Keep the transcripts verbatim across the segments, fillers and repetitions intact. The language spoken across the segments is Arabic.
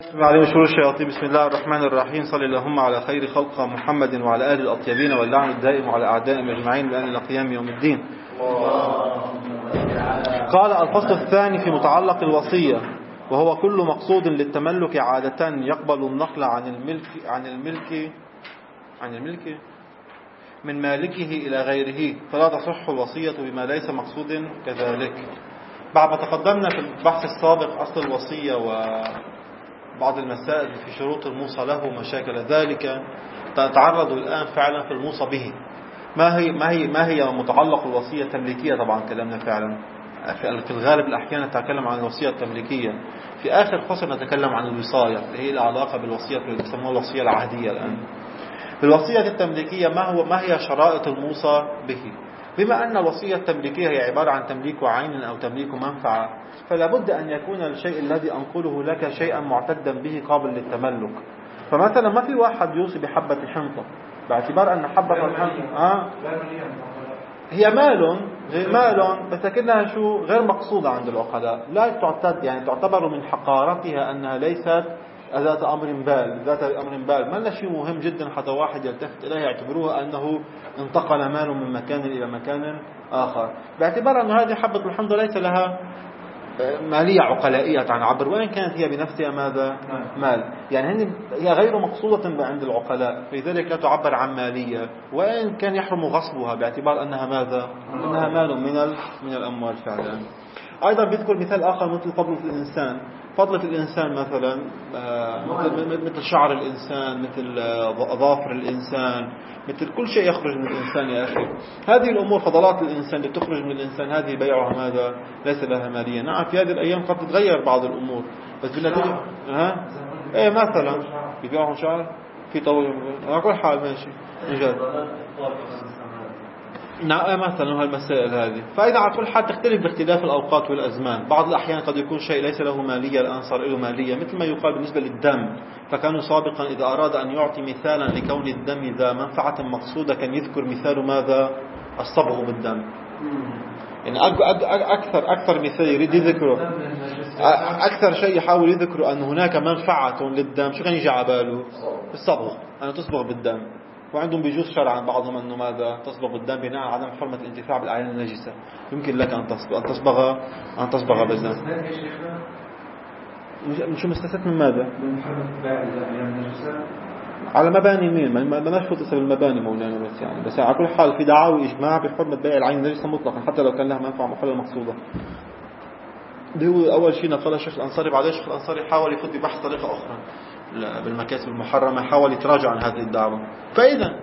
عليهم شرور الشياطين. بسم الله الرحمن الرحيم. صلى اللهم على خير خلق محمد وعلى آله الأطيبين واللعن الدائم على أعدائهم أجمعين بأن القيام يوم الدين. قال الفصل الثاني في متعلق الوصية، وهو كل مقصود للتملك عادة يقبل النقل عن الملك عن الملك عن الملك من مالكه إلى غيره، فلا تصح الوصية بما ليس مقصود كذلك. بعد ما تقدمنا في البحث السابق أصل الوصية وبعض المسائل في شروط الموصى له ومشاكل ذلك، تتعرض الآن فعلا في الموصى به. ما هي ما هي ما هي متعلق الوصية التمليكية؟ طبعا كلامنا فعلا في الغالب الأحيان نتكلم عن الوصية التمليكية. في آخر فصل نتكلم عن الوصاية اللي هي العلاقة بالوصية اللي يسموها الوصية العهدية. الآن بالوصية التمليكية ما هو ما هي شرائط الموصى به؟ بما أن الوصية التمليكية هي عبارة عن تمليك عين أو تمليك منفعة، فلا بد أن يكون الشيء الذي أنقله لك شيئا معتدا به قابل للتملك. فمثلا ما في واحد يوصي بحبة حنطة باعتبار أن حبة الحنطة آه هي مال غير مال، بس لكنها شو غير مقصودة عند العقلاء، لا تعتد، يعني تعتبر من حقارتها أنها ليست ذات أمر بال ذات أمر بال ما لنا شيء مهم جدا حتى واحد يلتفت إليه يعتبروها أنه انتقل مال من مكان إلى مكان آخر، باعتبار أن هذه حبة الحنطة ليس لها مالية عقلائية تعبر، وإن كانت هي بنفسها ماذا؟ مال، يعني هي غير مقصودة عند العقلاء، فلذلك لا تعبر عن مالية، وإن كان يحرم غصبها باعتبار أنها ماذا؟ أنها مال من من الأموال فعلا. أيضا بيذكر مثال آخر مثل فضلة الإنسان. فضلة الإنسان مثلا مثل مثل شعر الإنسان، مثل أظافر الإنسان، مثل كل شيء يخرج من الإنسان يا أخي. هذه الأمور فضلات الإنسان اللي تخرج من الإنسان هذه بيعها ماذا؟ ليس لها مالية. نعم في هذه الأيام قد تتغير بعض الأمور، بس بالنتيجة ها إيه مثلا بيبيعهم شعر في طول على كل حال ماشي نجد. نعم مثلا هالمسائل هذه. فإذا على كل حال تختلف باختلاف الأوقات والأزمان. بعض الأحيان قد يكون شيء ليس له مالية الآن صار له مالية، مثل ما يقال بالنسبة للدم. فكانوا سابقا إذا أراد أن يعطي مثالا لكون الدم ذا منفعة مقصودة كان يذكر مثال ماذا؟ الصبغ بالدم. يعني أكثر أكثر مثال يريد يذكره، أكثر شيء يحاول يذكره أن هناك منفعة للدم، شو كان يجي على باله؟ الصبغ، أنا تصبغ بالدم. وعندهم بيجوز شرعا بعضهم أنه ماذا؟ تصبغ بالدم بناء على عدم حرمة الانتفاع بالأعيان النجسة. يمكن لك أن تصبغ أن تصبغ أن تصبغ بالدم. شو مستثنى من ماذا؟ من حرمة الأعيان النجسة على مباني مين؟ ما ما نشوف اسم المباني مولانا، بس يعني بس على كل حال في دعاوي إجماع بحرمة بيع العين النجسة مطلقا حتى لو كان لها منفعة محلة مقصودة. ده هو أول شيء نقله الشيخ الأنصاري. بعدين الشيخ الأنصاري حاول يفضي بحث طريقة أخرى بالمكاسب المحرمة، حاول يتراجع عن هذه الدعوة. فإذا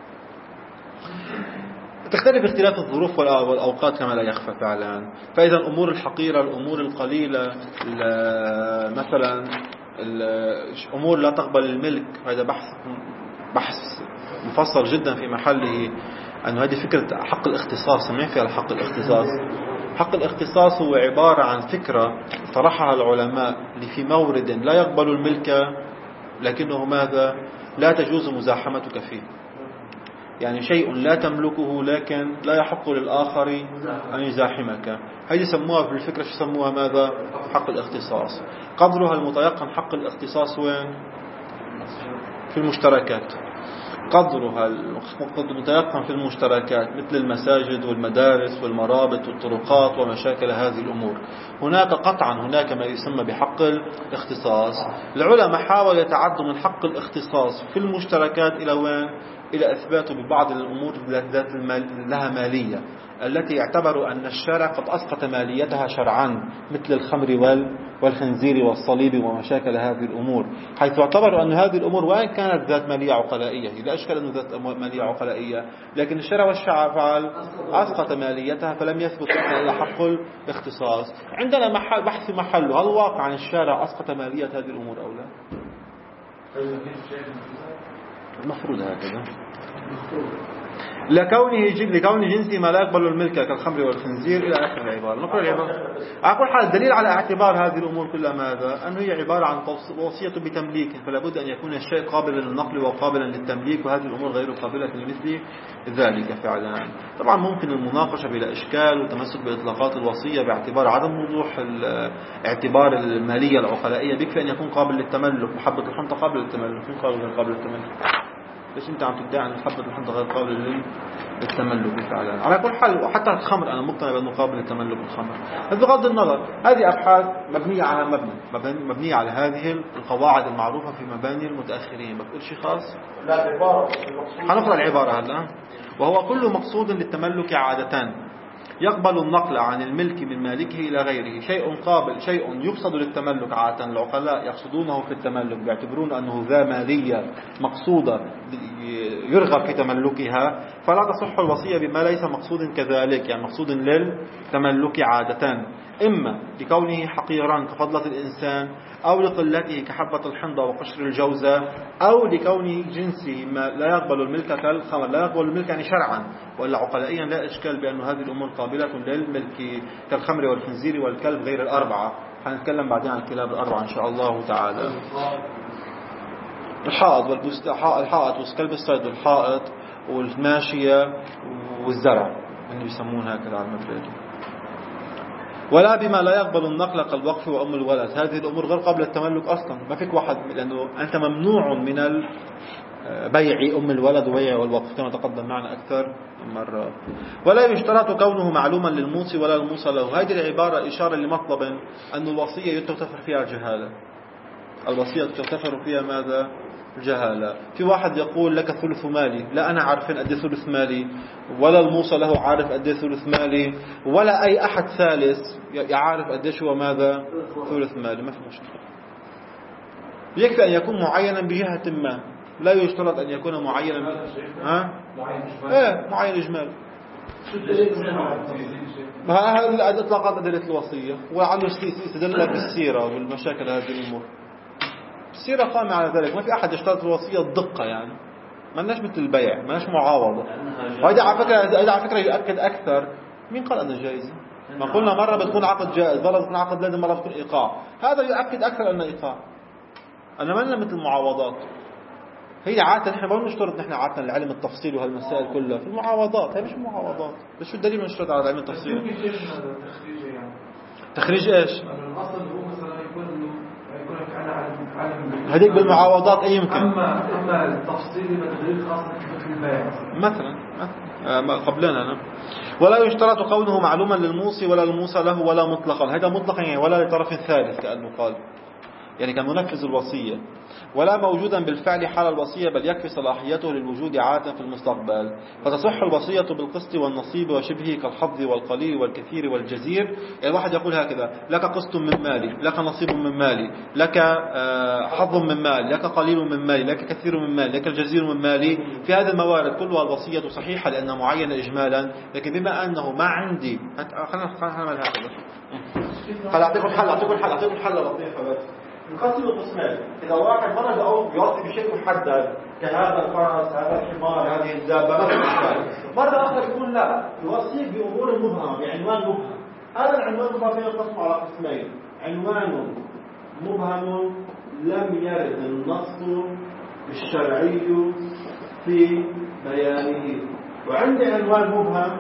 تختلف اختلاف الظروف والأوقات كما لا يخفى فعلا. فإذا الأمور الحقيرة، الأمور القليلة، مثلا الأمور لا تقبل الملك، هذا بحث بحث مفصل جدا في محله. أن هذه فكرة حق الاختصاص، سمعت فيها الحق الاختصاص. حق الاختصاص هو عبارة عن فكرة طرحها العلماء في مورد لا يقبل الملك، لكنه ماذا؟ لا تجوز مزاحمتك فيه. يعني شيء لا تملكه لكن لا يحق للآخر أن يزاحمك. هذه يسموها في الفكرة شو يسموها ماذا؟ حق الاختصاص. قدرها المتيقن حق الاختصاص وين؟ في المشتركات. قدرها المتيقن في المشتركات مثل المساجد والمدارس والمرابط والطرقات ومشاكل هذه الأمور. هناك قطعا هناك ما يسمى بحق الاختصاص. العلماء حاولوا يتعدوا من حق الاختصاص في المشتركات إلى وين؟ إلى إثباته ببعض الأمور ذات لها مالية، التي اعتبروا أن الشرع قد أسقط ماليتها شرعا، مثل الخمر والخنزير والصليب ومشاكل هذه الأمور، حيث اعتبروا أن هذه الأمور وإن كانت ذات مالية عقلائية، لا أشكال أنه ذات مالية عقلائية، لكن الشرع والشرع فعل أسقط ماليتها، فلم يثبت إلا حق الاختصاص. عندنا محل بحث محله، هل واقعا الشرع أسقط مالية هذه الأمور أو لا؟ المفروض هكذا. لكونه لكون جنسي ما لا يقبل الملك كالخمر والخنزير إلى آخر العبارة. نقرأ العبارة. على كل حال الدليل على اعتبار هذه الأمور كلها ماذا؟ أنه هي عبارة عن وصية بتمليك، فلا بد أن يكون الشيء قابلا للنقل وقابلا للتمليك، وهذه الأمور غير قابلة لمثل ذلك فعلا. طبعا ممكن المناقشة بلا إشكال وتمسك بإطلاقات الوصية باعتبار عدم وضوح اعتبار المالية العقلائية، بيكفي أن يكون قابل للتملك. محبة الحنطة قابل للتملك، مين قال غير قابل للتملك؟ ليش انت عم تدعي ان محبة الحنطة غير قابل للتملك فعلا؟ على كل حال وحتى الخمر انا مقتنع بانه قابل للتملك الخمر. بغض النظر هذه ابحاث مبنية على مبنى مبنية على هذه القواعد المعروفة في مباني المتأخرين. بقول شيء خاص؟ لا عبارة. هنقرأ العبارة هلا. وهو كل مقصود للتملك عادة يقبل النقل عن الملك من مالكه إلى غيره. شيء قابل شيء يقصد للتملك عادة، العقلاء يقصدونه في التملك بيعتبرون أنه ذا مالية مقصودة يرغب في تملكها، فلا تصح الوصية بما ليس مقصود كذلك، يعني مقصود للتملك عادة، إما لكونه حقيرا كفضلة الإنسان، أو لقلته كحبة الحنطة وقشر الجوزة، أو لكونه جنسه ما لا يقبل الملك كالخمر. لا يقبل الملك يعني شرعا، وإلا عقلائيا لا إشكال بأن هذه الأمور قابلة للملك كالخمر والخنزير والكلب غير الأربعة. هنتكلم بعدين عن الكلاب الأربعة إن شاء الله تعالى. الحائط والبست الحائط والكلب الصيد والحائط والماشية والزرع اللي يسمون هكذا على المبدأ. ولا بما لا يقبل النقل كالوقف وأم الولد. هذه الأمور غير قابلة للتملك أصلا، ما فيك واحد، لأنه أنت ممنوع من البيع أم الولد وبيع والوقف كما تقدم معنا أكثر مرة. ولا يشترط كونه معلوما للموصي ولا الموصى له. هذه العبارة إشارة لمطلب أن الوصية يتغتفر فيها الجهالة. الوصية تغتفر فيها ماذا؟ الجهالة. في واحد يقول لك ثلث مالي، لا أنا عارفين قد ثلث مالي، ولا الموصى له عارف قد ثلث مالي، ولا أي أحد ثالث يعرف قد هو ماذا ثلث مالي. ما في مشكلة. يكفي أن يكون معينا بجهة ما، لا يشترط أن يكون معينا. ها؟ إيه معين إجمال. هذه الإطلاقات أدلة الوصية، وعنده استدلال بالسيرة والمشاكل هذه الأمور. السيرة قائمة على ذلك. ما في أحد يشترط الوصية الدقة، يعني ما لناش مثل البيع، ما لناش معاوضة. وهذا على فكرة هذا على فكرة يؤكد أكثر. مين قال أنه جائز؟ ما قلنا مرة بتكون عقد جائز، مرة بتكون عقد لازم، مرة بتكون إيقاع. هذا يؤكد أكثر أنه إيقاع. أنا ما لنا مثل المعاوضات. هي عادة نحن ما بنشترط نحن عادة العلم التفصيل وهالمسائل كلها في المعاوضات. هي مش معاوضات. بس شو الدليل نشترط على علم التفصيل؟ تخريج إيش؟ هذيك بالمعاوضات أي يمكن. أما أما التفصيل بدليل خاص في البيع مثلا ما قبلنا أنا. ولا يشترط كونه معلوما للموصي ولا الموصى له ولا مطلقا. هذا مطلقا يعني ولا لطرف ثالث كأنه قال، يعني كمنفذ الوصية، ولا موجودا بالفعل حال الوصية، بل يكفي صلاحيته للوجود عادة في المستقبل. فتصح الوصية بالقسط والنصيب وشبهه كالحظ والقليل والكثير والجزير. يعني الواحد يقول هكذا: لك قسط من مالي، لك نصيب من مالي، لك حظ من مالي، لك قليل من مالي، لك كثير من مالي، لك الجزير من مالي. في هذه الموارد كلها الوصية صحيحة لأنها معينة إجمالا، لكن بما أنه ما عندي، خلينا نعمل هكذا. خلينا أعطيكم حل أعطيكم حل أعطيكم حل لطيفة بس. نقسم القسمين. إذا واحد مرة يعطي بشيء محدد كهذا الفرس، هذا الحمار، هذه الدابة، ما في إشكال. مرة آخر يقول لا، يوصيك بأمور مبهمة، بعنوان مبهم. هذا العنوان المبهم ينقسم على قسمين: عنوان مبهم لم يرد النص الشرعي في بيانه، وعندي عنوان مبهم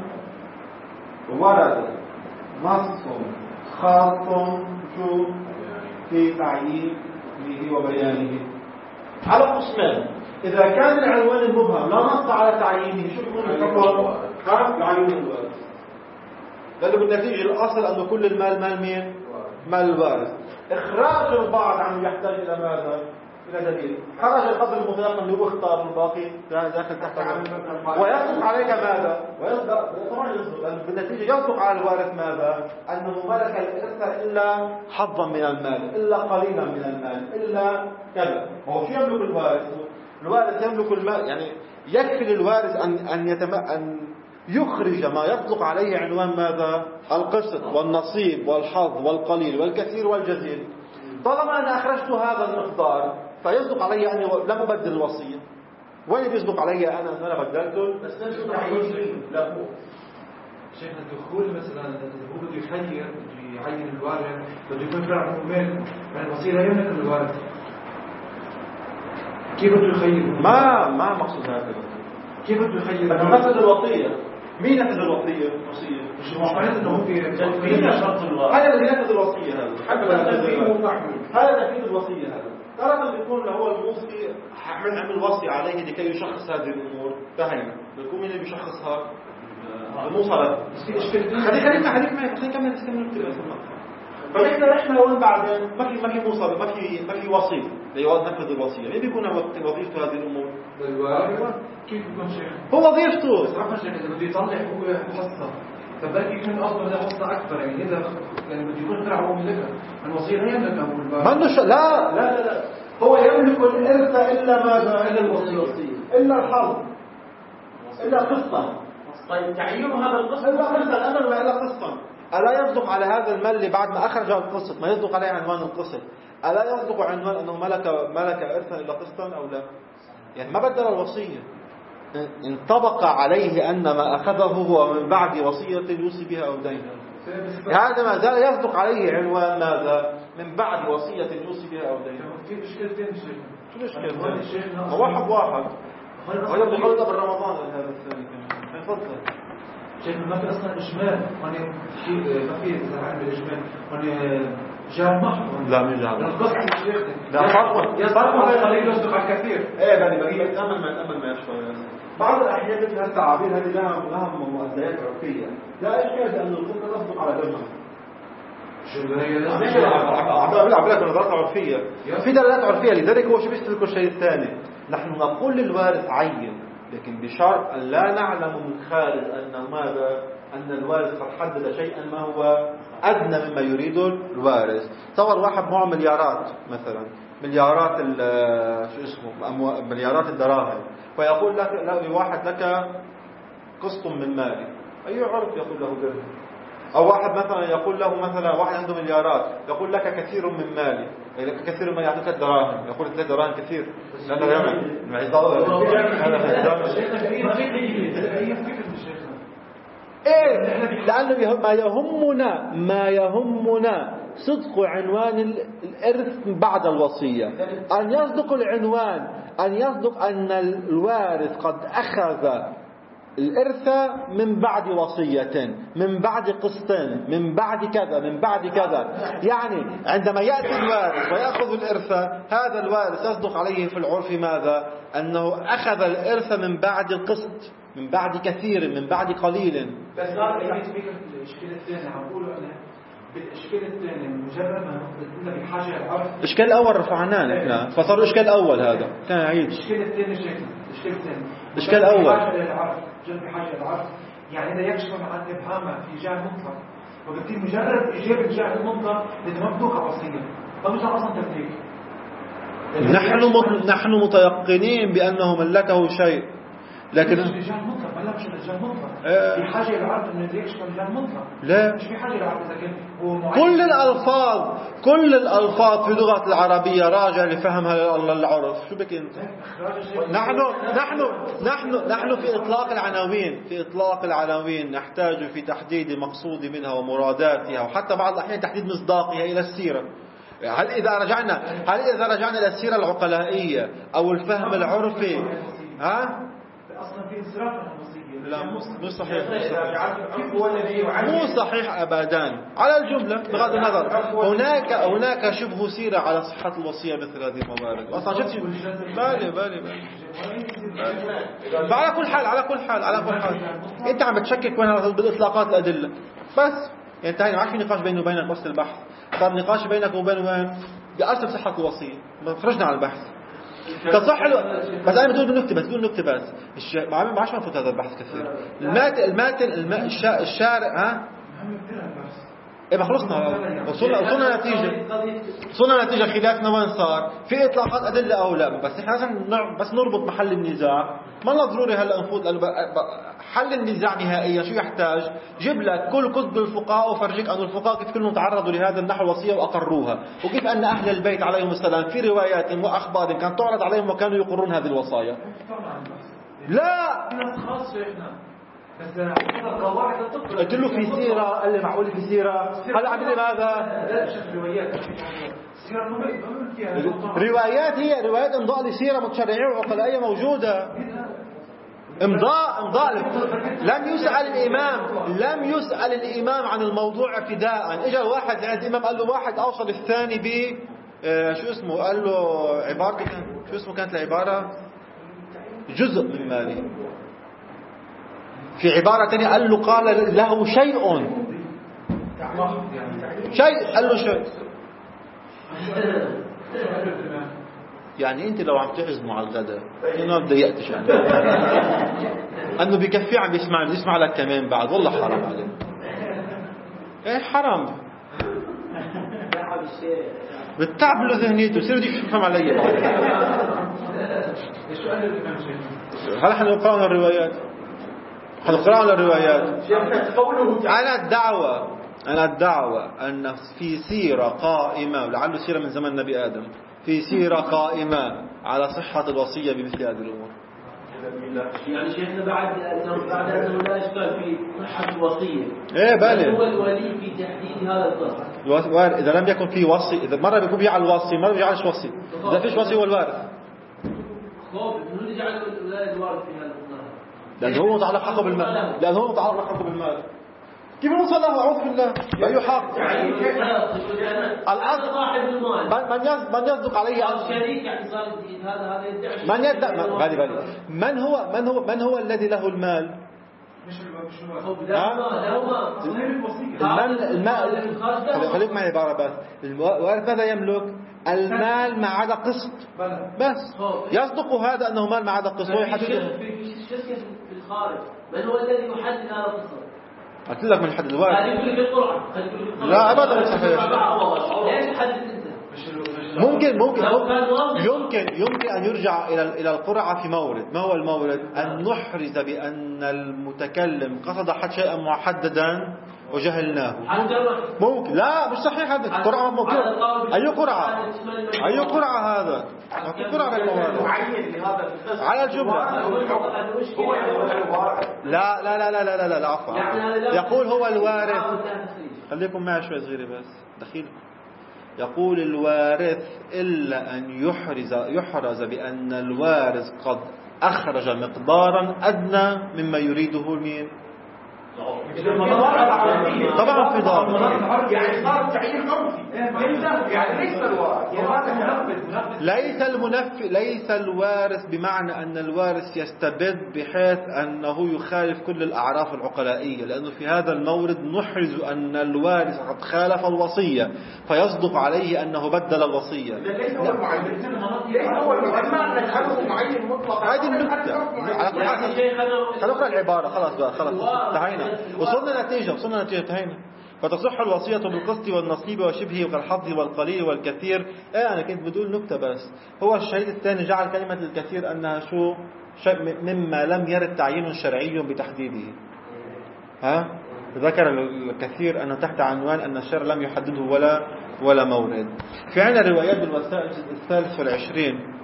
ورد نص خاص شو في تعيينه وبيانه. على قسمين: إذا كان العنوان المبهم لا نص على تعيينه، شو يكون الحكم؟ خاف يعين الوارث، لأنه بالنتيجة الأصل أن كل المال مال مين؟ مال الوارث. إخراج البعض عنه يحتاج إلى ماذا؟ إلى دليل. خرج القدر المطلق اللي هو اختار الباقي داخل تحت ويصدق عليك ماذا؟ ويصدق طبعا يصدق بالنتيجة يصدق على الوارث ماذا؟ أنه ملك الإرث إلا حظا من المال، إلا قليلا من المال، إلا كذا. هو شو يملك الوارث؟ الوارث يملك المال، يعني يكفي للوارث أن أن يتم أن يخرج ما يطلق عليه عنوان ماذا؟ القسط والنصيب والحظ والقليل والكثير والجزيل. طالما أنا أخرجت هذا المقدار فيصدق علي أني لم أبدل الوصية. وين بيصدق علي أنا أن أنا بدلته؟ بس نفسه تعيين لا هو شيخنا الدخول مثلا هو بده يخير بده يعين الوارث بده يكون فعلا مؤمن يعني الوصية لا يملك الوارث كيف بده يخير؟ ما ما مقصود هذا. كيف بده يخير؟ بدنا ننفذ الوصية. مين نفذ الوصية؟ الوصية مش معناته انه هو في مين شرط الوارث؟ هذا اللي ينفذ الوصية هذا. هذا نفيذ الوصية هذا. ترى بيكون هو الموصي عمل عمل وصي عليه لكي يشخص هذه الأمور. فهمنا. بيكون مين اللي بيشخصها؟ الموصلة. خلي خلينا خليك معي خلينا نكمل نكمل نكتب. فنحن نحن هون بعدين ما في ما في موصل ما في ما في وصي لينفذ الوصية. مين بيكون وظيفته هذه الأمور؟ كيف بيكون شيخ؟ هو وظيفته. بس عفوا شيخ إذا بده يطلع هو محصة فبالك يكون أصلا له حصة أكبر يعني إذا يعني بده يكون فرع هو ملكها الوصية لا يملكها هو الباب. ما لا لا لا لا هو يملك الإرث إلا ماذا؟ إلا الوصية إلا الحظ إلا قسطا. طيب تعيين هذا القسط إلا قسطا الأمر وإلا قسطا. ألا يصدق على هذا المال اللي بعد ما أخرج القسط ما يصدق عليه عنوان القسط؟ ألا يصدق عنوان أنه ملك ملك إرثا إلا قسطا أو لا؟ يعني ما بدل الوصية انطبق عليه أن ما أخذه هو من بعد وصية يوصي بها أو دين. هذا ما زال يصدق عليه عنوان ماذا؟ من بعد وصية يوصي بها أو دين. في مشكلتين شيخ. شو مشكلة؟ واحد واحد. ولا بخلط قبل رمضان هذا الثاني كمان. تفضل. شيخ ما في أصلا إجمال هون شيء ما في زعل بالإجمال هون جار محض. لا مش جار. القصة شيخ. لا فرق فرق بين قليل يصدق على الكثير. إيه بني بقية أمل ما أمل ما يشفى. بعض الأحيان مثل هالتعابير هذه لها لها مؤديات عرفية. لا إشكال لأن القصة تصدق على جمع. شو هي؟ عبارة نظرات عرفية. في دلالات عرفية لذلك هو شو بيشترك الشيء الثاني. نحن نقول للوارث عين لكن بشرط أن لا نعلم من خارج أن ماذا أن الوارث قد حدد شيئا ما هو أدنى مما يريده الوارث. تصور واحد معه مليارات مثلا مليارات شو اسمه مليارات الدراهم فيقول لك واحد لك قسط من مالي أي عرف يقول له درهم. أو واحد مثلا يقول له مثلا واحد عنده مليارات يقول لك كثير من مالي لك كثير ما يعطيك الدراهم يقول ثلاث دراهم كثير لأنه يعمل إيه لأنه ما يهمنا ما يهمنا صدق عنوان الإرث بعد الوصية أن يصدق العنوان أن يصدق أن الوارث قد أخذ الإرث من بعد وصية من بعد قسط من بعد كذا من بعد كذا. يعني عندما يأتي الوارث ويأخذ الإرث هذا الوارث يصدق عليه في العرف ماذا أنه أخذ الإرث من بعد القسط من بعد كثير من بعد قليل. بس لا يتبقى الإشكال الثاني عم بقوله أنا بالإشكال الثاني مجرد ما كنا بحاجة العرف الإشكال الأول رفعناه نحن فصار الإشكال الأول هذا كان عيد الإشكال الثاني شكل الإشكال الثاني الإشكال الأول بحاجة للعرف جد بحاجة للعرف يعني إذا يكشف عن إبهامه في جهة مطلق وبالتالي مجرد إجابة جهة المطلق لأنه مبدوك وصية فمش أصلا تمليك. نحن مت... نحن متيقنين بأنه ملكه شيء لكن الرجال مطلق ما مش الرجال مطلق في حاجه للعرض انه يكشف الرجال مطلق لا مش في حاجه للعرض اذا كان هو معين. كل الالفاظ كل الالفاظ في اللغه العربيه راجع لفهمها العرف. شو بك انت نحن نحن نحن نحن في اطلاق العناوين في اطلاق العناوين نحتاج في تحديد مقصود منها ومراداتها وحتى بعض الاحيان تحديد مصداقها الى السيره. هل اذا رجعنا هل اذا رجعنا الى السيره العقلائيه او الفهم العرفي ها اصلا في انصراف عن الوصيه لا مو صحيح مو صحيح ابدا على الجمله بغض النظر هناك هناك شبه سيره على صحه الوصيه مثل هذه الموارد اصلا شفت بالي بالي بالي على كل حال على كل حال على كل حال انت عم بتشكك بين بالاطلاقات الادله بس انتهينا ما عاد في نقاش بيني وبينك وسط البحث صار نقاش بينك وبين وين بأصل صحه الوصيه خرجنا على البحث تصح له. بس انا بدون نكته بس بدون نكته بس الش... ما ما عادش نفوت هذا البحث كثير. المات الماتن الم... الشا... الشارع ها إيه ما خلصنا وصلنا وصلنا نتيجة وصلنا نتيجة خلافنا وين صار في إطلاقات أدلة أو لا بس إحنا لازم بس نربط محل النزاع ما لا ضروري هلا نفوت حل النزاع نهائيا. شو يحتاج؟ جيب لك كل كتب الفقهاء وفرجيك أن الفقهاء كيف كلهم تعرضوا لهذا النحو الوصية وأقروها وكيف أن أهل البيت عليهم السلام في روايات وأخبار كانت تعرض عليهم وكانوا يقرون هذه الوصايا. لا قلت له في سيرة قال لي معقول في سيرة هلا عم يقول ماذا روايات هي روايات امضاء لسيرة متشرعية وعقلائية موجودة امضاء امضاء لم يسأل الإمام لم يسأل الإمام عن الموضوع ابتداء. اجى واحد عند الإمام قال له واحد أوصل الثاني ب شو اسمه قال له عبارته شو اسمه كانت العبارة جزء من مالي. في عبارة ثانية قال له قال له شيء شيء قال له شيء يعني انت لو عم تعزموا على الغداء ما بضايقتش يعني انه بكفي عم يسمع يسمع لك كمان بعد والله حرام عليك. ايه حرام بتتعب له ذهنيته يصير بده يفهم علي بعد. هلا حنقرأ لنا الروايات حنقرأ لنا الروايات. أنا الدعوة أنا الدعوة أن في سيرة قائمة لعله سيرة من زمن نبي آدم في سيرة قائمة على صحة الوصية بمثل هذه الأمور. يعني شيخنا بعد أنه بعد أنه لا إشكال في صحة الوصية. إيه بالي. هو الولي في تحديد هذا الطرف. إذا لم يكن في وصي إذا مرة بيكون في على الوصي مرة بيجعلش وصي إذا فيش وصي هو الوارث. خوف إنه يجعل الوارث في هذا الطرف. لأنه هو متعلق حقه بالمال لأنه هو متعلق حقه بالمال. كيف نوصل له أعوذ بالله بأي حق الأصل من من يصدق عليه شريك يعني صار هذا هذا يدعي من يدعي بالي بالي من هو من هو من هو الذي له المال مش مش هو لا ما المال خليك معي عبارة بس الوارث ماذا يملك المال ما عدا قسط بس يصدق هذا أنه مال ما عدا قسط هو يحدده في الخارج من هو الذي يحدد هذا القسط قلت لك من حد الوارث هذه كل القرعة لا أبدا مش صحيح. ليش تحدد أنت ممكن ممكن يمكن يمكن أن يرجع إلى إلى القرعة في مورد. ما هو المورد؟ أن نحرز بأن المتكلم قصد حد شيئا محددا وجهلناه. ممكن لا مش صحيح هذا القرعة ممكن. أي قرعة أي قرعة هذا في قرعة بالموارد على الجملة. لا لا لا لا لا لا لا عفوا يقول هو الوارث. خليكم معي شوي صغيرة بس دخيل. يقول الوارث إلا أن يحرز يحرز بأن الوارث قد أخرج مقدارا أدنى مما يريده مين طبعا في ضابط يعني صار تعيين عرفي يعني ليس الوارث ليس المنفذ ليس الوارث بمعنى أن الوارث يستبد بحيث أنه يخالف كل الأعراف العقلائية لأنه في هذا المورد نحرز أن الوارث قد خالف الوصية فيصدق عليه أنه بدل الوصية. ليس هو المعين ليس هو المعين نجعله معين مطلق. هذه النكتة خلقنا العبارة خلاص بقى خلاص انتهينا وصلنا نتيجة وصلنا نتيجة انتهينا. فتصح الوصية بالقسط والنصيب وشبهه وكالحظ والقليل والكثير. ايه انا كنت بدول نكتة بس. هو الشهيد الثاني جعل كلمة الكثير انها شو شيء مما لم يرد تعيين شرعي بتحديده. ها ذكر الكثير انه تحت عنوان ان الشرع لم يحدده ولا ولا مورد. في عنا روايات بالوسائل الثالث والعشرين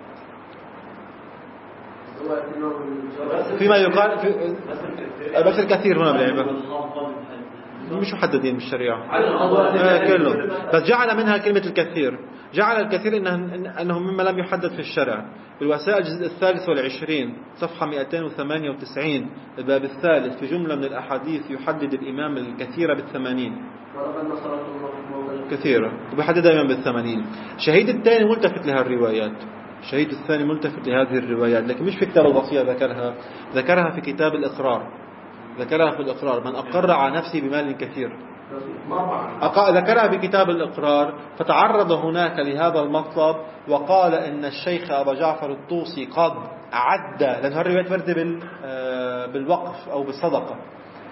فيما يقال في بس الكثير هنا بالعبارة مش محددين بالشريعة كله بس جعل منها كلمة الكثير. جعل الكثير إنه, إنه مما لم يحدد في الشرع. بالوسائل الجزء الثالث والعشرين صفحة مئتين وثمانية وتسعين الباب الثالث في جملة من الأحاديث يحدد الإمام الكثير بالثمانين كثيرة وبيحددها الإمام بالثمانين. شهيد الثاني ملتفت لها الروايات الشهيد الثاني ملتفت لهذه الروايات لكن مش في كتاب الوصية ذكرها ذكرها في كتاب الإقرار ذكرها في الإقرار من أقر على نفسه بمال كثير ذكرها بكتاب الإقرار. فتعرض هناك لهذا المطلب وقال إن الشيخ أبا جعفر الطوسي قد عد لأن هالروايات ورد بالوقف أو بالصدقة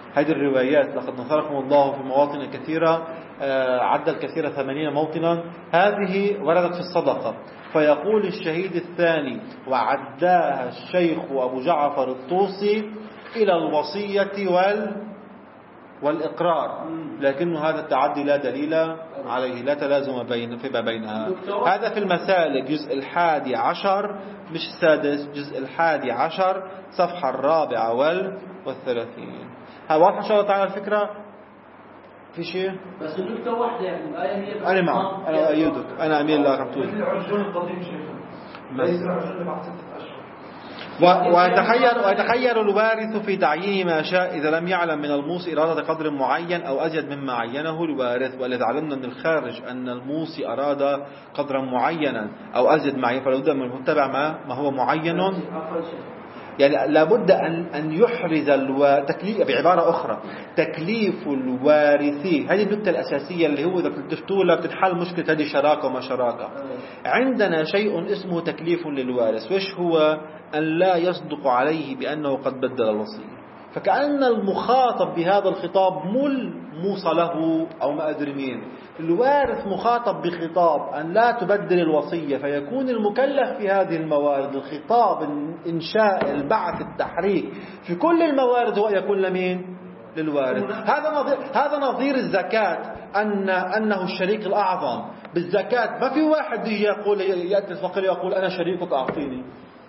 هذه الروايات لقد نصركم الله في مواطن كثيرة، عد الكثير ثمانين موطنا، هذه وردت في الصدقة. فيقول الشهيد الثاني: وعداها الشيخ أبو جعفر الطوسي إلى الوصية وال والإقرار، لكن هذا التعدي لا دليل عليه، لا تلازم بين فيما بينها. هذا في المسالك جزء الحادي عشر، مش السادس، جزء الحادي عشر صفحة الرابعة وال والثلاثين. ها واضح إن شاء الله تعالى الفكرة؟ في شيء؟ بس النكتة واحدة يعني الآية هي أنا معك، أنا أيدك، أنا أميل لك عم تقول. مثل العرجون القديم شيخنا، ليس العرجون بعد ستة أشهر. ويتخير, ويتخير الوارث في تعيين ما شاء إذا لم يعلم من الموصي إرادة قدر معين أو أزيد مما عينه الوارث. ولذا علمنا من الخارج أن الموصي أراد قدرا معينا أو أزيد معين، فلا بد من المتبع ما, ما هو معين. يعني لابد أن أن يحرز الو... تكليف، بعبارة أخرى تكليف الوارثين. هذه النقطة الأساسية اللي هو إذا تفتوا له بتنحل مشكلة هذه شراكة وما شراكة. عندنا شيء اسمه تكليف للوارث، وش هو؟ أن لا يصدق عليه بأنه قد بدل الوصية. فكأن المخاطب بهذا الخطاب مل موصى له أو ما أدري مين، الوارث مخاطب بخطاب أن لا تبدل الوصية، فيكون المكلف في هذه الموارد الخطاب إنشاء البعث التحريك في كل الموارد هو يكون لمين؟ للوارث. هذا نظير هذا نظير الزكاة، أن أنه الشريك الأعظم بالزكاة. ما في واحد يجي يقول يأتي الفقير يقول أنا شريكك أعطيني.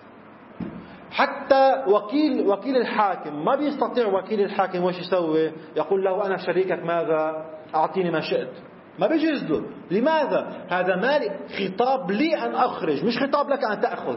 حتى وكيل وكيل الحاكم ما بيستطيع وكيل الحاكم وش يسوي؟ يقول له أنا شريكك ماذا؟ أعطيني ما شئت. ما بيجوز له. لماذا؟ هذا مالي، خطاب لي أن أخرج، مش خطاب لك أن تأخذ.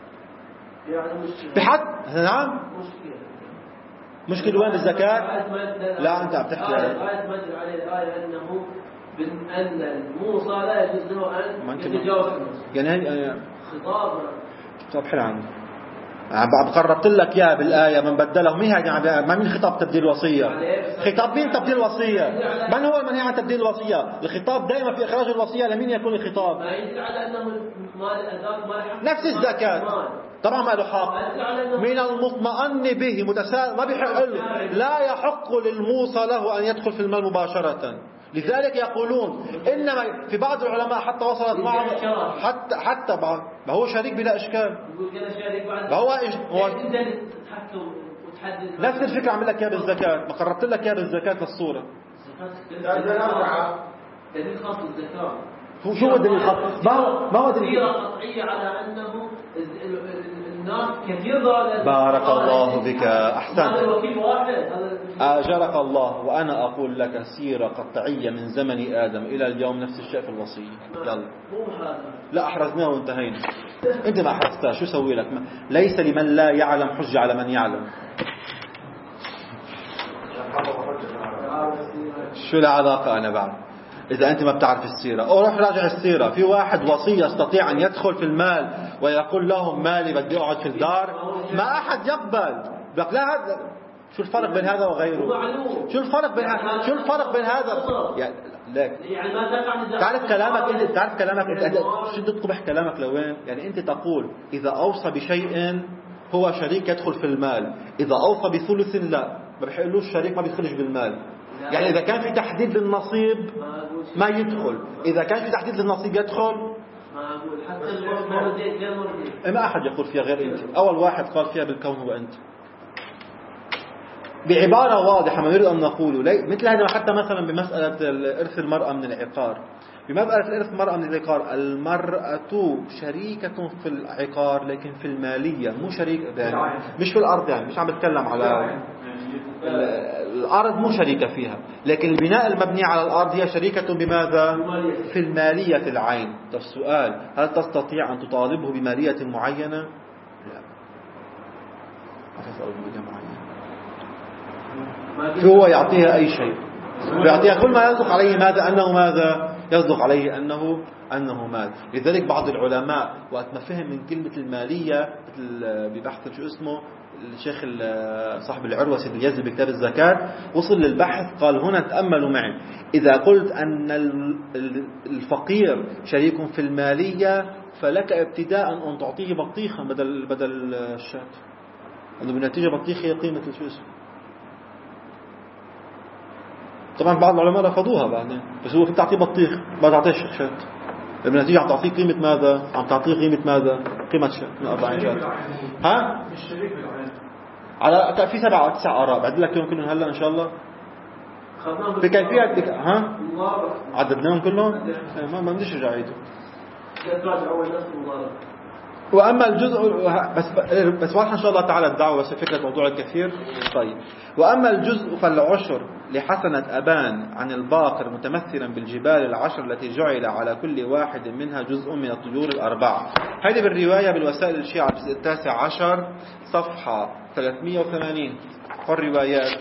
بحد نعم مشكلة وين بالزكاة؟ لا أنت عم تحكي آية مدل عليه الآية أنه أن الموصى لا يجوز له أن يتجاوز يعني خطاب خطاب حلو عنه. عم قربت لك يا بالآية من بدله مين هذا؟ ما من خطاب تبديل وصية؟ خطاب مين تبديل وصية؟ من هو المنهي عن تبديل الوصية؟ الخطاب دائما في إخراج الوصية لمين يكون الخطاب؟ ما يدل على أنه مال أداء مال حق نفس الزكاة طبعا ما له حق من المطمئن به متساءل، ما بيحق له، لا يحق للموصى له أن يدخل في المال مباشرة. لذلك يقولون إنما في بعض العلماء حتى وصلت معه حتى حتى بعض ما هو شريك بلا إشكال. هو هو نفس الفكرة عمل لك يا بالزكاة، ما قربت لك يا بالزكاة الصورة. دليل خاص بالزكاة. شو هو الدليل الخاص؟ ما هو ما هو دليل قطعية على أنه الناس كثير ضال. بارك الله بك، أحسنت. هذا الوكيل واحد. أجرك الله. وأنا أقول لك سيرة قطعية من زمن آدم إلى اليوم نفس الشيء في الوصية. يلا لا أحرزناه وانتهينا. أنت ما أحرزتها شو سوي لك؟ ليس لمن لا يعلم حجة على من يعلم. شو العلاقة أنا بعد إذا أنت ما بتعرف السيرة؟ أو روح راجع السيرة. في واحد وصي يستطيع أن يدخل في المال ويقول لهم مالي بدي أقعد في الدار، ما أحد يقبل. بقى لا هذا شو الفرق بين هذا وغيره؟ شو الفرق بين هذا شو الفرق بين هذا يعني لك يعني ما تعرف كلامك أنت تعرف كلامك أنت شو تقبح كلامك لوين؟ يعني أنت تقول إذا أوصى بشيء هو شريك يدخل في المال، إذا أوصى بثلث لا ما بيحقلوش شريك ما بيدخلش بالمال. يعني إذا كان في تحديد للنصيب ما يدخل، إذا كان في تحديد للنصيب يدخل. ما أقول حتى الموردين غير موردين. ما أحد يقول فيها غير أنت. أول واحد قال فيها بالكون هو أنت. بعبارة واضحة ما نريد أن نقوله مثل هذا. حتى مثلا بمسألة إرث المرأة من العقار، بمسألة إرث المرأة من العقار، المرأة شريكة في العقار لكن في المالية مو شريكة يعني مش في الأرض، يعني مش عم بتكلم على الأرض مو شريكة فيها، لكن البناء المبني على الأرض هي شريكة بماذا؟ في المالية العين. السؤال هل تستطيع أن تطالبه بمالية معينة؟ لا. أتطالبه بمالية معينة. هو يعطيها أي شيء، يعطيها كل ما يصدق عليه ماذا؟ أنه ماذا؟ يصدق عليه أنه أنه مال. لذلك بعض العلماء وقت ما فهم من كلمة المالية ببحث شو اسمه الشيخ صاحب العروة سيد اليزي بكتاب الزكاة، وصل للبحث قال هنا تأملوا معي، إذا قلت أن الفقير شريك في المالية فلك ابتداء أن تعطيه بطيخا بدل بدل الشاة، أنه بالنتيجة بطيخ هي قيمة شو اسمه. طبعا بعض العلماء رفضوها بعدين، بس هو في تعطيه بطيخ ما تعطيش شات، بالنتيجة عم تعطيه قيمة ماذا؟ عم تعطيه قيمة ماذا؟ قيمة شات من أربعين شات. ها؟ على في سبعة أو تسع آراء بعد لك يوم كلهم هلا إن شاء الله. في كيفية ها؟ عددناهم كلهم؟ ما ما بديش ارجع عيده. وأما الجزء بس بس واضح إن شاء الله تعالى الدعوة، بس فكرة موضوع الكثير. طيب، وأما الجزء فالعشر لحسنة أبان عن الباقر متمثلا بالجبال العشر التي جعل على كل واحد منها جزء من الطيور الأربعة. هذه بالرواية بالوسائل الشيعة الجزء التاسع عشر صفحة ثلاثمئة وثمانين. والروايات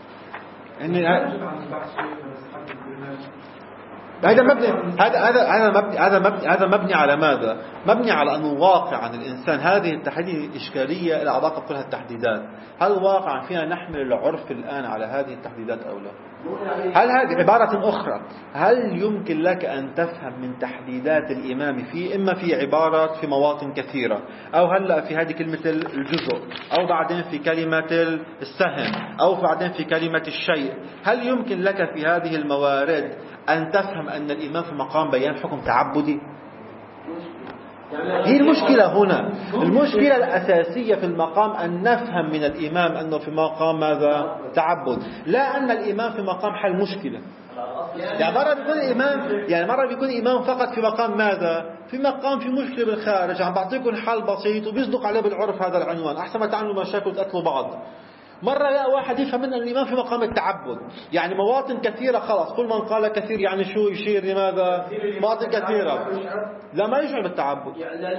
هذا مبني هذا هذا هذا مبني هذا مبني هذا مبني على ماذا؟ مبني على أنه واقعا الإنسان هذه التحديد إشكالية إلى علاقة بكل التحديدات. هل واقعا فينا نحمل العرف الآن على هذه التحديدات أو لا؟ هل هذه عبارة أخرى، هل يمكن لك أن تفهم من تحديدات الإمام في إما في عبارة في مواطن كثيرة، أو هلأ في هذه كلمة الجزء، أو بعدين في كلمة السهم، أو بعدين في كلمة الشيء، هل يمكن لك في هذه الموارد أن تفهم أن الإمام في مقام بيان حكم تعبدي؟ هي المشكلة هنا. المشكلة الأساسية في المقام أن نفهم من الإمام أنه في مقام ماذا؟ تعبد، لا أن الإمام في مقام حل مشكلة. يعني مرة بيكون الإمام يعني مرة بيكون الإمام فقط في مقام ماذا؟ في مقام في مشكلة بالخارج، عم بعطيكم حل بسيط وبيصدق عليه بالعرف هذا العنوان، أحسن ما تعملوا مشاكل وتقتلوا بعض. مرة لا واحد يفهم أن الإمام في مقام التعبد، يعني مواطن كثيرة خلاص، كل من قال كثير يعني شو يشير لماذا؟ مواطن كثيرة لا ما يشعر بالتعبد،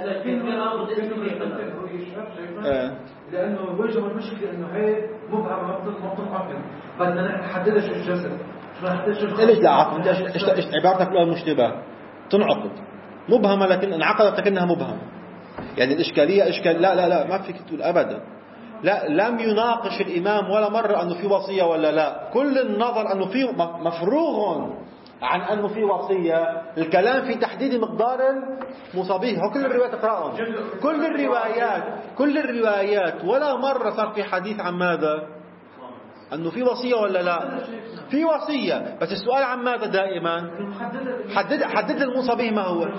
لأنه وجه المشكلة أنه هي مبهمة ما بتنعقد، بدنا نحددها شو الجسد شو نحددها. ليش لا عقد؟ إيش عبارتك الأولى المشتبه تنعقد مبهمة لكن انعقدت لكنها مبهمة. يعني الإشكالية إشكال لا لا لا ما فيك تقول أبدا. لا لم يناقش الإمام ولا مرة أنه في وصية ولا لا، كل النظر أنه في مفروغ عن أنه في وصية، الكلام في تحديد مقدار المصابيه. هو كل الروايات اقرأهم، كل الروايات كل الروايات ولا مرة صار في حديث عن ماذا؟ أنه في وصية ولا لا؟ في وصية، بس السؤال عن ماذا دائما؟ حدد حدد المصابيه ما هو؟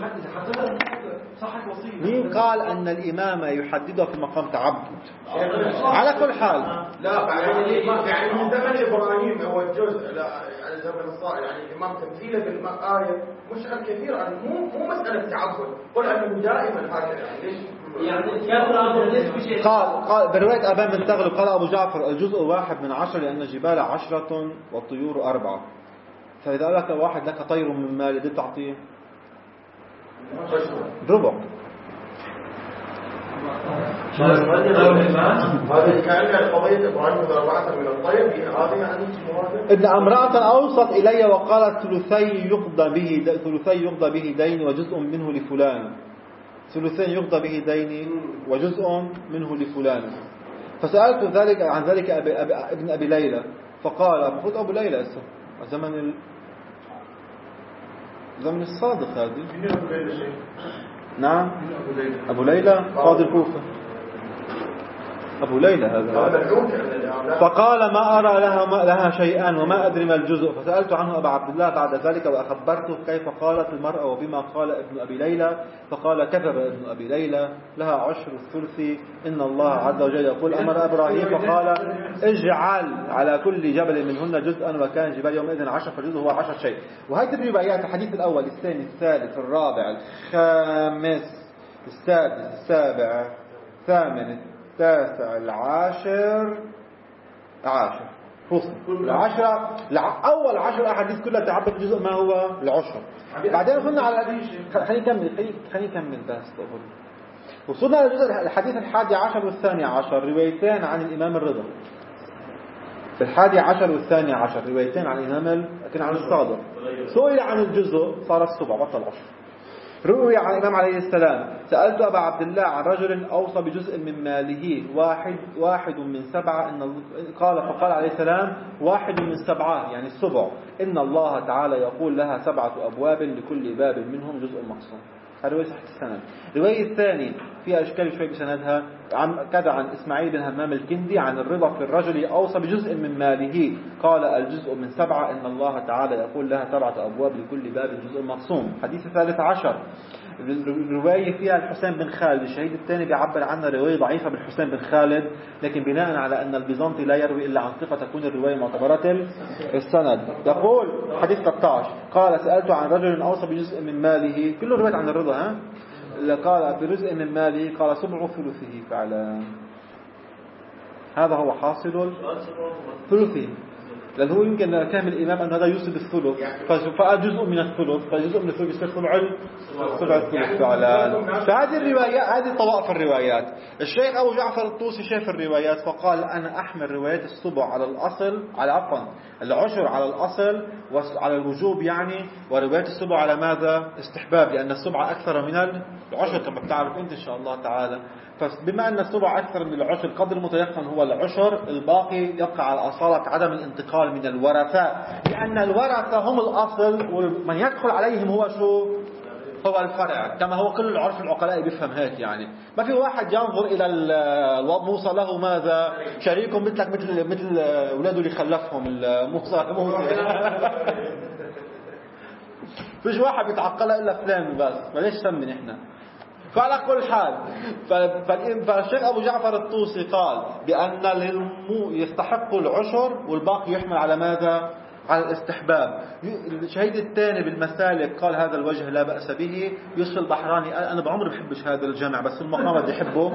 مين قال أن الإمام يحدده في مقام تعبد؟ على كل حال لا يعني من زمن إبراهيم هو الجزء يعني زمن الصائر، يعني الإمام تمثيله بالآية مشكل كثير، يعني مو مو مسألة تعبد، قل أنه دائما هكذا. يعني ليش؟ يعني قال قال برواية أبان بن تغلب قال أبو جعفر الجزء واحد من عشر لأن الجبال عشرة والطيور أربعة، فإذا قال لك واحد لك طير من مال دي تعطيه ربع. هذه كأن قضية إبراهيم أربعة من الطير هذه يعني إن امرأة أوصت إلي وقالت ثلثي يقضى به ثلثي يقضى به دين وجزء منه لفلان، ثلثين يقضى به دين وجزء منه لفلان. فسألت ذلك عن ذلك أبي أبي ابن أبي ليلى فقال المفروض أبو ليلى اسمه زمن ال... زمن الصادق هذه. نعم أبو ليلى قاضي الكوفة، أبو ليلى هذا. فقال ما أرى لها ما لها شيئا وما أدري ما الجزء، فسألت عنه أبا عبد الله بعد ذلك وأخبرته كيف قالت المرأة وبما قال ابن أبي ليلى، فقال كذب ابن أبي ليلى لها عشر الثلث، إن الله عز وجل يقول أمر إبراهيم فقال اجعل على كل جبل منهن جزءا وكان جبال يومئذ عشر فالجزء هو عشر شيء. وهذه الروايات الحديث الأول الثاني الثالث الرابع الخامس السادس السابع الثامن التاسع العاشر عاشر فصل العشرة أول عشر أحاديث كلها تعبد جزء ما هو العشر. بعدين وصلنا على خلينا نكمل خلينا نكمل بس طبعا. وصلنا على الجزء الحديث الحادي عشر والثاني عشر روايتين عن الإمام الرضا. في الحادي عشر والثاني عشر روايتين عن الإمام لكن عن الصادق. سئل عن الجزء صار السبع بطل عشر. روي عن الإمام عليه السلام سألت أبا عبد الله عن رجل أوصى بجزء من ماله واحد واحد من سبعة إن قال فقال عليه السلام واحد من سبعة يعني السبع، إن الله تعالى يقول لها سبعة أبواب لكل باب منهم جزء مقسوم. الرواية صحيح السند. الرواية الثانية فيها إشكال شوي بسندها، عن كذا عن إسماعيل بن همام الكندي عن الرضا في الرجل أوصى بجزء من ماله، قال الجزء من سبعة إن الله تعالى يقول لها سبعة أبواب لكل باب جزء مقسوم. حديث الثالث عشر الرواية فيها الحسين بن خالد، الشهيد الثاني بيعبر عنها رواية ضعيفة بالحسين بن خالد، لكن بناء على أن البيزنطي لا يروي إلا عن ثقة تكون الرواية معتبرة السند. يقول حديث ثلاثة عشر قال سألت عن رجل أوصى بجزء من ماله، كله رواية عن الرضا ها، قال في جزء من ماله قال سبع ثلثه فعلا. هذا هو حاصل ثلثه، لأنه هو يمكن كلام الإمام أن هذا يوصل بالثلث، فقال جزء من الثلث، فجزء من الثلث يصير سبع سبع الثلث فعلا. فهذه الروايات، هذه طوائف الروايات. الشيخ أبو جعفر الطوسي شاف الروايات فقال أنا أحمل روايات السبع على الأصل، على عفوا العشر على الأصل وعلى الوجوب يعني، وروايات السبع على ماذا؟ استحباب، لأن السبع أكثر من العشر كما بتعرف أنت إن شاء الله تعالى. فبما أن السبع أكثر من العشر قدر المتيقن هو العشر، الباقي يبقى على أصالة عدم الانتقال من الورثة، لأن الورثة هم الأصل ومن يدخل عليهم هو شو؟ هو الفرع، كما هو كل العرف العقلاء بيفهم هيك يعني. ما في واحد ينظر إلى الموصى له ماذا؟ شريكهم مثلك مثل مثل أولاده اللي خلفهم الموصى موصى فيش واحد بيتعقلها إلا فلان بس، ما ليش سمي نحن. فعلى كل حال فالشيخ أبو جعفر الطوسي قال بأن المو يستحق العشر والباقي يحمل على ماذا؟ على الاستحباب. الشهيد الثاني بالمسالك قال هذا الوجه لا بأس به. يوسف البحراني قال أنا بعمري بحبش هذا الجمع، بس المقام بدي يحبه،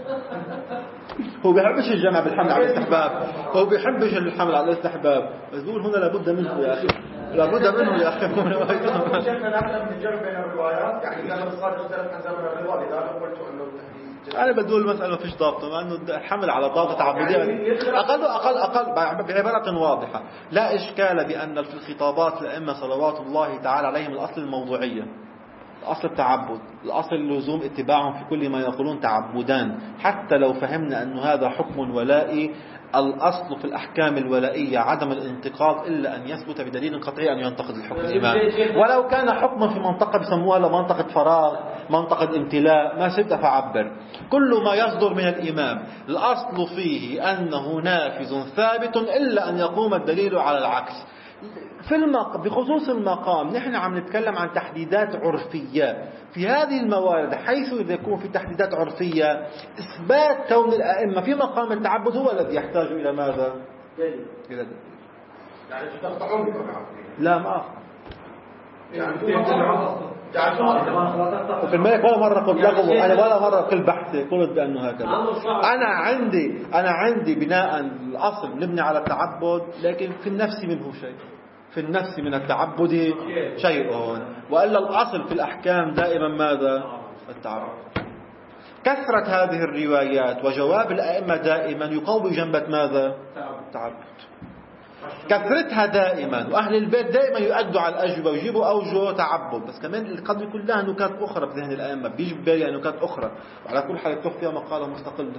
هو بيحبش الجمع بالحمل على الاستحباب، هو بيحبش الحمل على الاستحباب، بس بيقول هنا لابد منه يا أخي، لابد منه يا أخي. شيخنا نحن من الجمع بين الروايات، يعني كان الصادق اختلف عن زمن الرضا، لذلك قلت انه أنا بدول المسألة فيش ضابط، لأنه الحمل على ضابط تعبدية أقل أقل أقل بعبارة واضحة. لا إشكال بأن في الخطابات الأئمة صلوات الله تعالى عليهم الأصل الموضوعية، الأصل التعبد، الأصل اللزوم اتباعهم في كل ما يقولون تعبدان، حتى لو فهمنا أن هذا حكم ولائي. الأصل في الأحكام الولائية عدم الانتقاد إلا أن يثبت بدليل قطعي أن ينتقد الحكم الإمام، ولو كان حكما في منطقة بسموها منطقة فراغ، منطقة امتلاء، ما شئت فعبر. كل ما يصدر من الإمام الأصل فيه أنه نافذ ثابت إلا أن يقوم الدليل على العكس. في المق... بخصوص المقام نحن عم نتكلم عن تحديدات عرفية في هذه الموارد، حيث إذا يكون في تحديدات عرفية إثبات كون الأئمة في مقام التعبد هو الذي يحتاج إلى ماذا؟ إلى دليل. يعني تقطعون بكم لا ما أخطأ يعني في الملك ولا مرة قلت لكم، أنا ولا مرة كل بحثي قلت بأنه هكذا. أنا عندي أنا عندي بناء الأصل نبني على التعبد، لكن في النفس منه شيء، في النفس من التعبد شيء، وإلا الأصل في الأحكام دائما ماذا؟ التعبد. كثرة هذه الروايات وجواب الأئمة دائما يقوي جنبة ماذا؟ التعبد. كثرتها دائما، وأهل البيت دائما يؤدوا على الأجوبة ويجيبوا أوجه تعبد، بس كمان قد يكون لها نكات أخرى بذهن الأئمة، بيجي ببالي نكات أخرى، وعلى كل حال يكتب فيها مقالة مستقلة.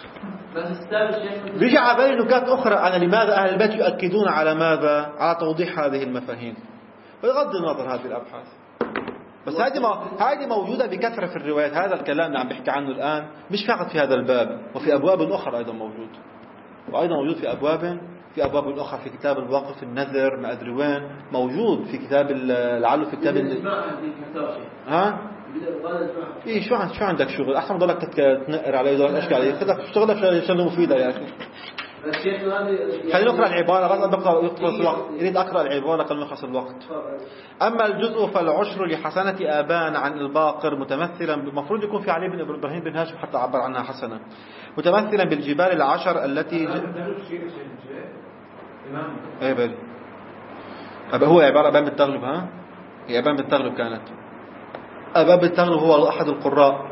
بيجي على بالي نكات أخرى أنا لماذا أهل البيت يؤكدون على ماذا؟ على توضيح هذه المفاهيم، بغض النظر هذه الأبحاث. بس هذه ما هذه موجودة بكثرة في الروايات. هذا الكلام اللي عم بحكي عنه الآن مش فقط في هذا الباب، وفي أبواب أخرى أيضا موجود، وأيضا موجود في أبواب في أبواب أخرى، في كتاب الواقف النذر ما أدري وين موجود، في كتاب لعله في كتاب ها إيه شو عن شو عندك شغل أحسن ضلك تنقر عليه ضلك أشكال عليه خدك تشتغل في شغلة مفيدة يا أخي. خلينا نقرأ العبارة غير بقرأ يخلص الوقت، يريد أقرأ العبارة قبل ما يخلص الوقت. أما الجزء فالعشر لحسنة آبان عن الباقر متمثلا، المفروض يكون في علي بن إبراهيم بن هاشم حتى عبر عنها حسنة، متمثلا بالجبال العشر التي ج... ايه بل هو عبارة أبان بالتغلب، ها هي أبان بالتغلب كانت. أبان بالتغلب هو أحد القراء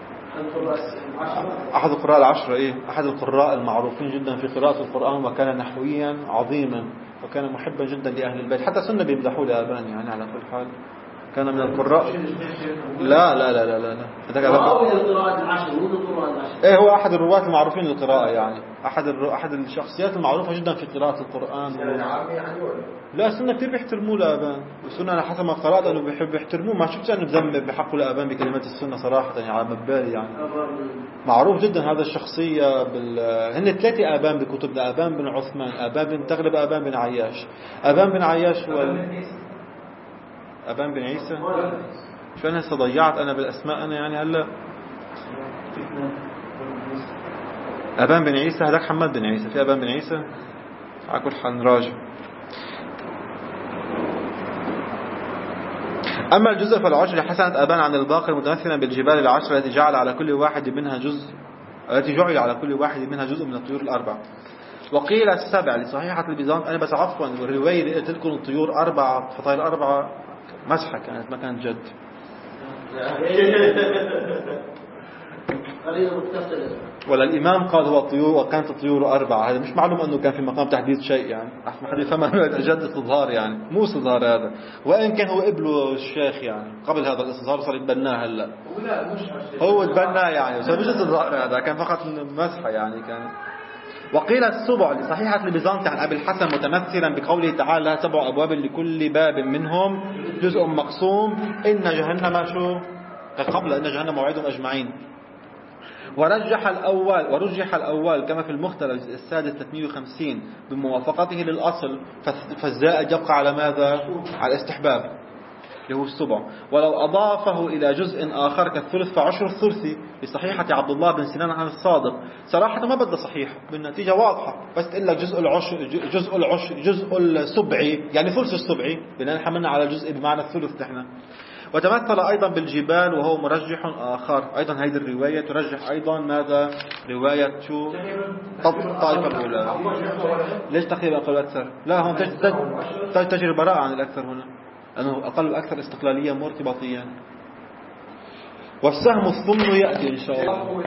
أحد القراء العشرة، إيه أحد القراء المعروفين جدا في قراءة القرآن، وكان نحويا عظيما، وكان محبا جدا لأهل البيت، حتى سنة بيمدحوا لأبان يعني على كل حال. كان من القراء. لا لا لا لا لا, لا. هذاك راوي القراءة العشر مو القراءة العشر. ايه هو احد الرواة المعروفين للقراءة يعني احد الرو... احد الشخصيات المعروفة جدا في قراءة القرآن. لا السنة كثير بيحترموه لأبان، والسنة على حسب ما قرأت انه بيحب يحترموه، ما شفت انه بذنب بحقه لأبان بكلمات السنة صراحة يعني على مبالي يعني. معروف جدا هذا الشخصية بال هن ثلاثة آبان بكتب، آبان بن عثمان، آبان بن تغلب، آبان بن عياش. آبان بن عياش هو آبان بن عيسى. شو أنا هسه ضيعت أنا بالأسماء أنا يعني هلا. آبان بن عيسى هذاك حماد بن عيسى، في آبان بن عيسى على كل حال نراجع. أما الجزء فالعشر لحسنة آبان عن الباقي متمثلا بالجبال العشر التي جعل على كل واحد منها جزء التي جعل على كل واحد منها جزء من الطيور الأربع. وقيل السبع لصحيحة البيزنط. أنا بس عفوا الرواية اللي قلت لكم الطيور أربعة فطائر أربعة مسحة كانت ما كانت جد. ولا الإمام قال هو الطيور وكانت الطيور أربعة، هذا مش معلوم أنه كان في مقام تحديث شيء يعني أحسن حد يفهم أنه جد استظهار يعني مو استظهار هذا، وإن كان هو قبله الشيخ يعني قبل هذا الاستظهار صار يتبناه هلا هو تبناه يعني بس مش استظهار هذا كان فقط مسحة يعني كان. وقيل السبع لصحيحة البيزنطي عن أبي الحسن متمثلا بقوله تعالى سبع أبواب لكل باب منهم جزء مقسوم إن جهنم شو قبل إن جهنم موعدهم أجمعين. ورجح الأول ورجح الأول كما في المختلف السادس ثلاثمئة وخمسين بموافقته للأصل، فالزائد يبقى على ماذا؟ على الاستحباب اللي هو السبع. ولو أضافه إلى جزء آخر كالثلث فعشر الثلثي لصحيحة عبد الله بن سنان عن الصادق. صراحة ما بدها صحيح بالنتيجة واضحة، بس تقول لك جزء العشر جزء العشر جزء السبعي يعني ثلث السبعي لأن حملنا على جزء بمعنى الثلث نحن. وتمثل أيضا بالجبال وهو مرجح آخر. أيضا هذه الرواية ترجح أيضا ماذا؟ رواية شو طائفة الأولى. ليش تقريبا أقل أكثر؟ لا هم تجري براءة عن الأكثر هنا لأنه أقل الأكثر استقلالية مرتبطيا. والسهم الثمن يأتي إن شاء الله.